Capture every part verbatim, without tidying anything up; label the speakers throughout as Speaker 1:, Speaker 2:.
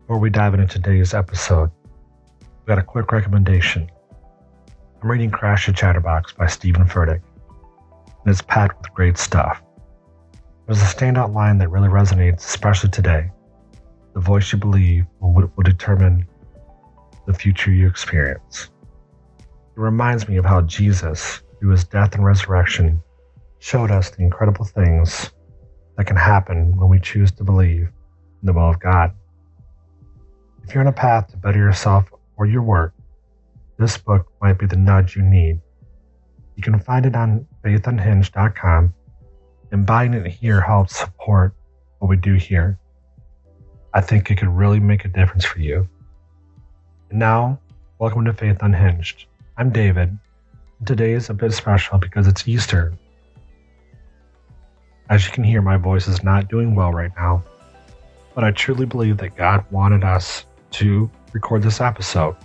Speaker 1: Before we dive into today's episode, we got a quick recommendation. I'm reading Crash the Chatterbox by Stephen Furtick, and it's packed with great stuff. There's a standout line that really resonates, especially today. The voice you believe will, will determine the future you experience. It reminds me of how Jesus, through his death and resurrection, showed us the incredible things that can happen when we choose to believe in the will of God. If you're on a path to better yourself or your work, this book might be the nudge you need. You can find it on faith unhinged dot com, and buying it here helps support what we do here. I think it could really make a difference for you. And now, welcome to Faith Unhinged. I'm David, and today is a bit special because it's Easter. As you can hear, my voice is not doing well right now, but I truly believe that God wanted us to record this episode.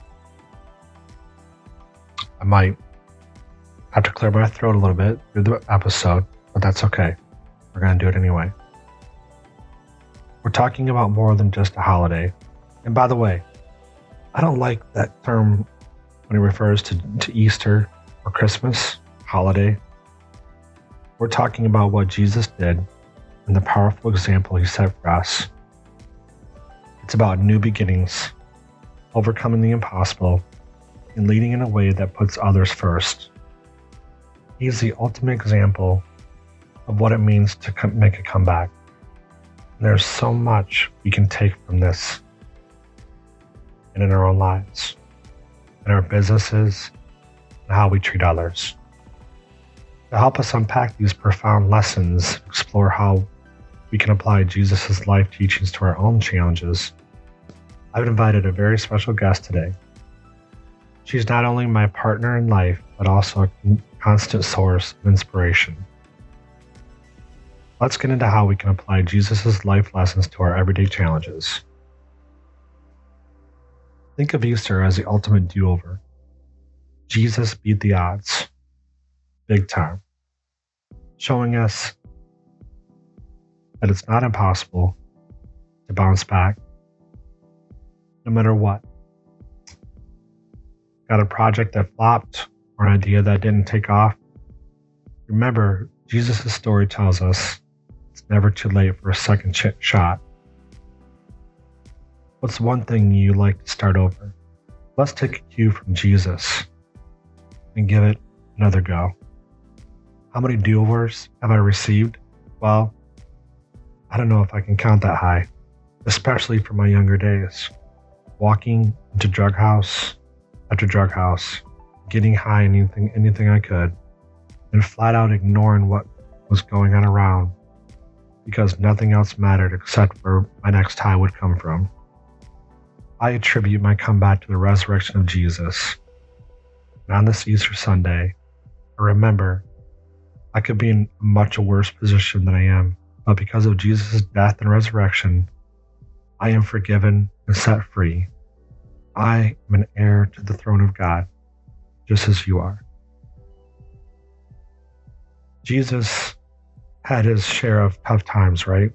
Speaker 1: I might have to clear my throat a little bit through the episode, but that's okay. We're going to do it anyway. We're talking about more than just a holiday. And by the way, I don't like that term when it refers to, to Easter or Christmas, holiday. We're talking about what Jesus did and the powerful example he set for us. It's about new beginnings, overcoming the impossible, and leading in a way that puts others first. He's the ultimate example of what it means to come, make a comeback. And there's so much we can take from this and in our own lives, in our businesses, and how we treat others. To help us unpack these profound lessons, explore how we can apply Jesus' life teachings to our own challenges, I've invited a very special guest today. She's not only my partner in life, but also a constant source of inspiration. Let's get into how we can apply Jesus' life lessons to our everyday challenges. Think of Easter as the ultimate do-over. Jesus beat the odds, big time, showing us that it's not impossible to bounce back, no matter what. Got a project that flopped or an idea that didn't take off? Remember, Jesus' story tells us it's never too late for a second ch- shot. What's one thing you like to start over? Let's take a cue from Jesus and give it another go. How many do-overs have I received? Well, I don't know if I can count that high, especially for my younger days. Walking into drug house after drug house, getting high on anything, anything I could, and flat out ignoring what was going on around because nothing else mattered except where my next high would come from. I attribute my comeback to the resurrection of Jesus. And on this Easter Sunday, I remember I could be in a much worse position than I am, but because of Jesus' death and resurrection, I am forgiven and set free. I am an heir to the throne of God, just as you are. Jesus had his share of tough times, right?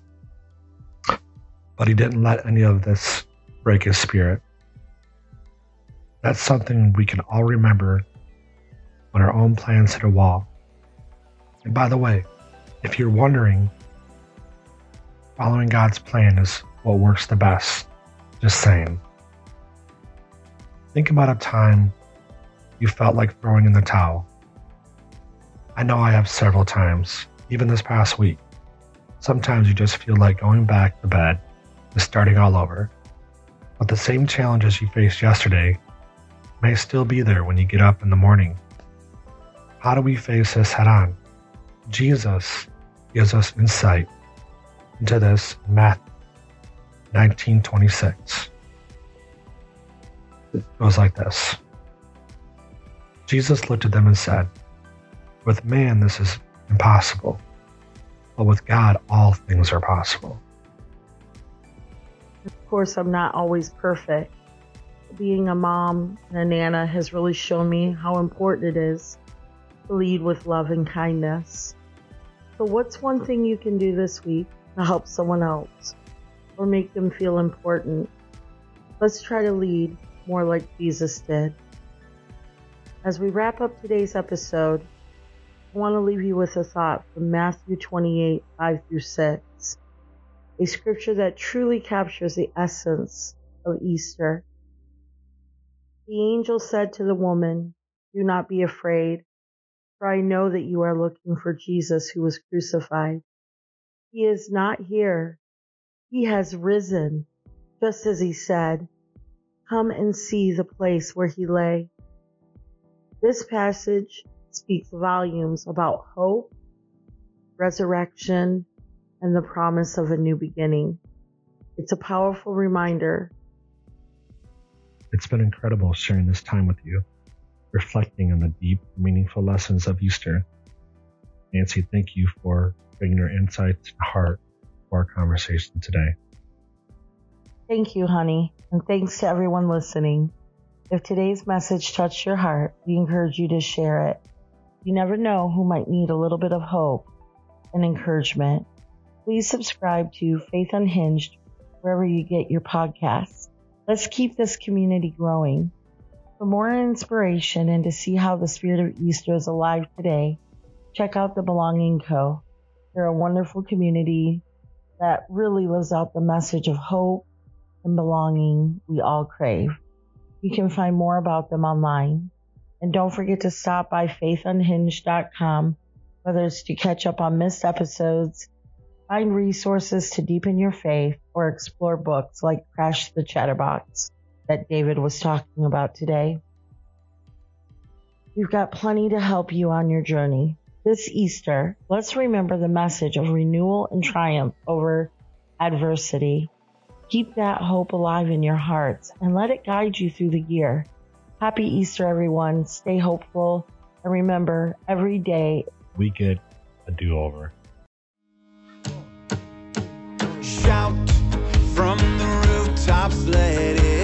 Speaker 1: But he didn't let any of this break his spirit. That's something we can all remember when our own plans hit a wall. And by the way, if you're wondering, following God's plan is what works the best. Just saying. Think about a time you felt like throwing in the towel. I know I have several times, even this past week. Sometimes you just feel like going back to bed and starting all over. But the same challenges you faced yesterday may still be there when you get up in the morning. How do we face this head on? Jesus gives us insight into this in Matthew nineteen twenty-six. It goes like this. Jesus looked at them and said, "With man this is impossible, but with God all things are possible."
Speaker 2: Of course, I'm not always perfect. Being a mom and a nana has really shown me how important it is to lead with love and kindness. So what's one thing you can do this week to help someone else? or make them feel important. Let's try to lead more like Jesus did. As we wrap up today's episode, I want to leave you with a thought from Matthew twenty-eight, five through six, a scripture that truly captures the essence of Easter. The angel said to the woman, "Do not be afraid, for I know that you are looking for Jesus who was crucified. He is not here. He has risen, just as he said. Come and see the place where he lay." This passage speaks volumes about hope, resurrection, and the promise of a new beginning. It's a powerful reminder.
Speaker 1: It's been incredible sharing this time with you, reflecting on the deep, meaningful lessons of Easter. Nancy, thank you for bringing your insights and heart to our conversation today.
Speaker 2: Thank you, honey, and thanks to everyone listening. If today's message touched your heart, we encourage you to share it. You never know who might need a little bit of hope and encouragement. Please subscribe to Faith Unhinged wherever you get your podcasts. Let's keep this community growing. For more inspiration and to see how the spirit of Easter is alive today, check out the Belonging Co. They're a wonderful community that really lives out the message of hope and belonging we all crave. You can find more about them online. And don't forget to stop by faith unhinged dot com, whether it's to catch up on missed episodes, find resources to deepen your faith, or explore books like Crash the Chatterbox that David was talking about today. We've got plenty to help you on your journey. This Easter, let's remember the message of renewal and triumph over adversity. Keep that hope alive in your hearts and let it guide you through the year. Happy Easter, everyone. Stay hopeful. And remember, every day
Speaker 1: we get a do-over.
Speaker 3: Shout from the rooftops, let it